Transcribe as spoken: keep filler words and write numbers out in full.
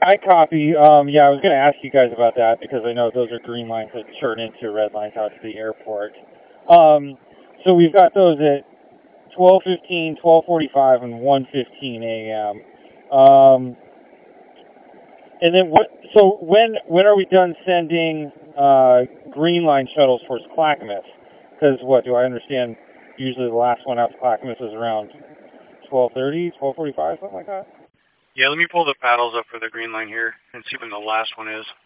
I copy. Um, yeah, I was going to ask you guys about that because I know those are green lines that turn into red lines out to the airport. Um, so we've got those at twelve fifteen, twelve forty-five, and one fifteen a.m. Um, and then what? So when when are we done sending uh, green line shuttles towards Clackamas? Because what do I understand? Usually the last one out to Clackamas is around twelve thirty, twelve forty-five, something like that. Yeah, let me pull the paddles up for the green line here and see when the last one is.